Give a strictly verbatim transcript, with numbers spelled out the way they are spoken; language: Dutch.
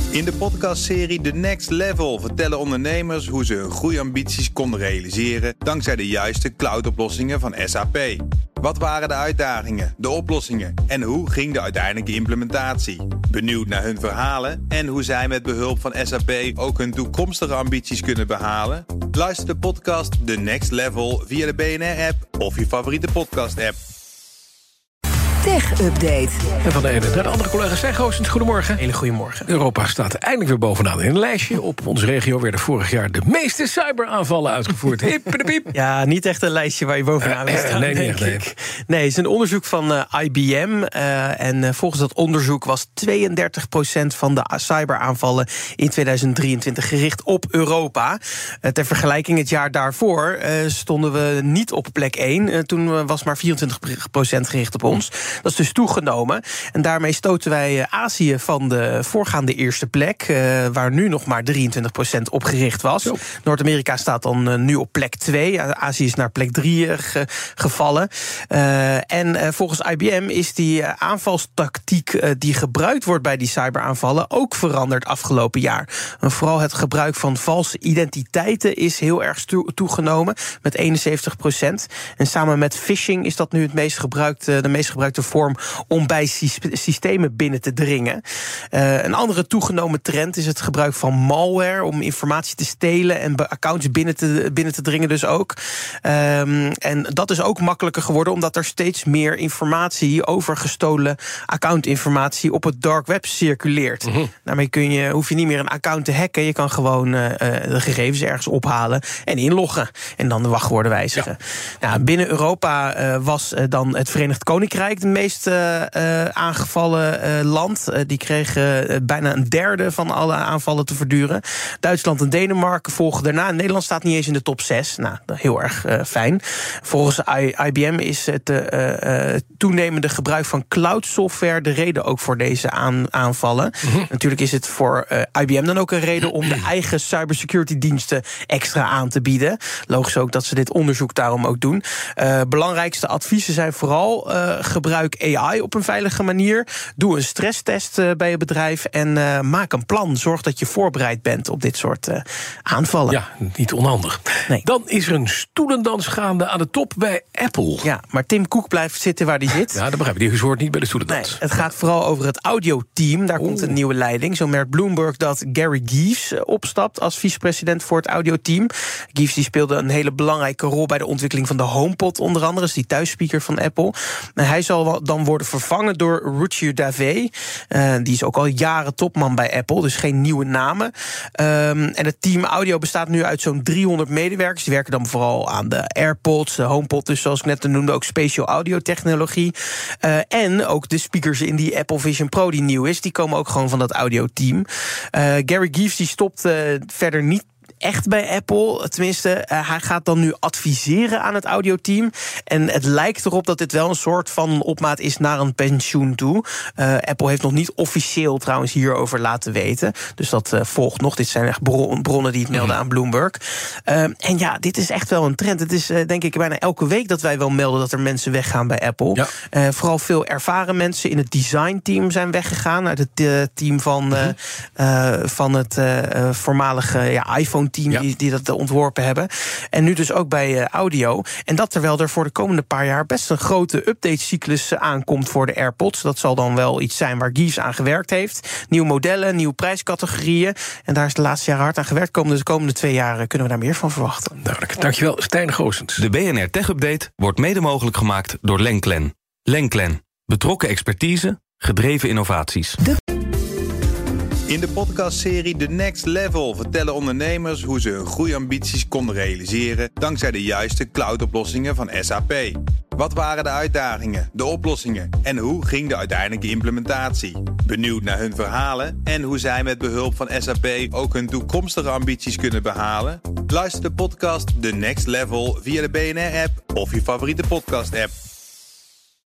In de podcastserie The Next Level vertellen ondernemers hoe ze hun groeiambities konden realiseren dankzij de juiste cloudoplossingen van S A P. Wat waren de uitdagingen, de oplossingen en hoe ging de uiteindelijke implementatie? Benieuwd naar hun verhalen en hoe zij met behulp van S A P ook hun toekomstige ambities kunnen behalen? Luister de podcast The Next Level via de B N R-app of je favoriete podcast-app. Tech Update. En van de ene naar de andere collega Stijn Goossens, goedemorgen. Hele goedemorgen. Europa staat eindelijk weer bovenaan in een lijstje. Op onze regio werden vorig jaar de meeste cyberaanvallen uitgevoerd. Hip de piep. Ja, niet echt een lijstje waar je bovenaan wil staan, nee, denk nee, ik. Nee, het is een onderzoek van uh, I B M. Uh, en uh, volgens dat onderzoek was tweeëndertig procent van de cyberaanvallen in tweeduizend drieëntwintig gericht op Europa. Uh, ter vergelijking, het jaar daarvoor uh, stonden we niet op plek één. Uh, toen was maar vierentwintig procent gericht op ons. Dat is dus toegenomen. En daarmee stoten wij Azië van de voorgaande eerste plek, uh, waar nu nog maar drieëntwintig procent op gericht was. Zo. Noord-Amerika staat dan uh, nu op plek twee. Azië is naar plek drie uh, ge- gevallen. Uh, en uh, volgens I B M is die uh, aanvalstactiek uh, die gebruikt wordt bij die cyberaanvallen ook veranderd afgelopen jaar. En vooral het gebruik van valse identiteiten is heel erg sto- toegenomen met eenenzeventig procent. En samen met phishing is dat nu het meest gebruikte, de meest gebruikte vorm om bij systemen binnen te dringen. Uh, een andere toegenomen trend is het gebruik van malware om informatie te stelen en accounts binnen te, binnen te dringen dus ook. Um, en dat is ook makkelijker geworden omdat er steeds meer informatie over gestolen accountinformatie op het dark web circuleert. Mm-hmm. Daarmee kun je, hoef je niet meer een account te hacken. Je kan gewoon uh, de gegevens ergens ophalen en inloggen en dan de wachtwoorden wijzigen. Ja. Nou, binnen Europa uh, was uh, dan het Verenigd Koninkrijk het meest uh, uh, aangevallen uh, land. Uh, die kregen uh, bijna een derde van alle aanvallen te verduren. Duitsland en Denemarken volgen daarna. Nederland staat niet eens in de top zes. Nou, heel erg uh, fijn. Volgens I- I B M is het uh, uh, toenemende gebruik van cloud-software de reden ook voor deze aan- aanvallen. Mm-hmm. Natuurlijk is het voor uh, I B M dan ook een reden om de eigen cybersecurity-diensten extra aan te bieden. Logisch ook dat ze dit onderzoek daarom ook doen. Uh, belangrijkste adviezen zijn vooral uh, gebruik A I op een veilige manier. Doe een stresstest uh, bij je bedrijf en uh, maak een plan. Zorg dat je voorbereid bent op dit soort uh, aanvallen. Ja, niet onhandig. Nee. Dan is er een stoelendans gaande aan de top bij Apple. Ja, maar Tim Cook blijft zitten waar hij zit. Ja, dat begrijp ik. Die hoort niet bij de stoelendans. Nee, het gaat vooral over het audioteam. Daar Oeh. komt een nieuwe leiding. Zo merkt Bloomberg dat Gary Geaves opstapt als vicepresident voor het audioteam. Geaves die speelde een hele belangrijke rol bij de ontwikkeling van de HomePod onder andere. Dat is die thuisspeaker van Apple. En hij zal dan worden vervangen door Ruchir Dave. Uh, die is ook al jaren topman bij Apple, dus geen nieuwe namen. Um, en het team audio bestaat nu uit zo'n driehonderd medewerkers. Die werken dan vooral aan de AirPods, de HomePod, dus zoals ik net noemde, ook spatial audio technologie. Uh, en ook de speakers in die Apple Vision Pro die nieuw is, die komen ook gewoon van dat audioteam. Uh, Gary Geaves die stopt uh, verder niet echt bij Apple. Tenminste, uh, hij gaat dan nu adviseren aan het audioteam. En het lijkt erop dat dit wel een soort van opmaat is naar een pensioen toe. Uh, Apple heeft nog niet officieel trouwens hierover laten weten. Dus dat uh, volgt nog. Dit zijn echt bron- bronnen die het melden aan Bloomberg. Uh, en ja, dit is echt wel een trend. Het is uh, denk ik bijna elke week dat wij wel melden dat er mensen weggaan bij Apple. Ja. Uh, vooral veel ervaren mensen in het designteam zijn weggegaan. Uit het uh, team van, uh, uh, van het uh, voormalige ja, iPhone team ja. die, die dat ontworpen hebben. En nu dus ook bij uh, audio. En dat terwijl er voor de komende paar jaar best een grote updatecyclus aankomt voor de AirPods. Dat zal dan wel iets zijn waar Geaves aan gewerkt heeft. Nieuwe modellen, nieuwe prijscategorieën. En daar is de laatste jaren hard aan gewerkt. Komende, de komende twee jaar kunnen we daar meer van verwachten. Duidelijk. Dankjewel, Stijn Goossens. De B N R Tech Update wordt mede mogelijk gemaakt door Lenklen. Lenklen. Betrokken expertise, gedreven innovaties. De In de podcastserie The Next Level vertellen ondernemers hoe ze hun groeiambities konden realiseren dankzij de juiste cloudoplossingen van S A P. Wat waren de uitdagingen, de oplossingen en hoe ging de uiteindelijke implementatie? Benieuwd naar hun verhalen en hoe zij met behulp van S A P ook hun toekomstige ambities kunnen behalen? Luister de podcast The Next Level via de B N R-app of je favoriete podcast-app.